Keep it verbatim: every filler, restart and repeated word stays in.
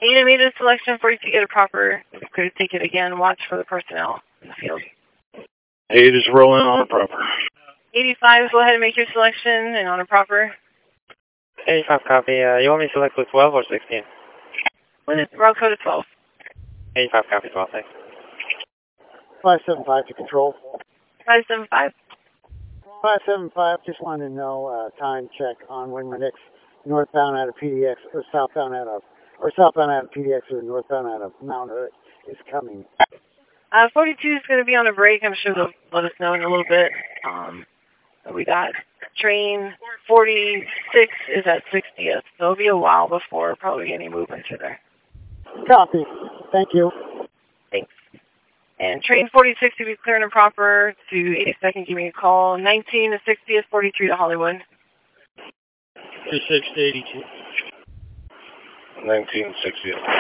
Ada made a selection for you to get a proper clear ticket again. Watch for the personnel in the field. Eight is rolling on a proper. eighty-five, go ahead and make your selection and on a proper. eighty-five copy. Uh, you want me to select with twelve or sixteen? With a route code of twelve. eighty-five copy, twelve, thanks. five seven five to control. five seven five. five seven five, just wanted to know uh, time check on when my next northbound out of P D X or southbound out of, or southbound out of P D X or northbound out of Mount Hood is coming. Uh, forty-two is going to be on a break. I'm sure they'll let us know in a little bit. Um, we got train forty-six is at sixtieth, so it'll be a while before probably any movement to there. Copy. Thank you. Thanks. And train forty-six to be clear and proper to eighty-second, give me a call. nineteen to sixtieth, forty-three to Hollywood. two six to eighty-two. nineteen sixtieth.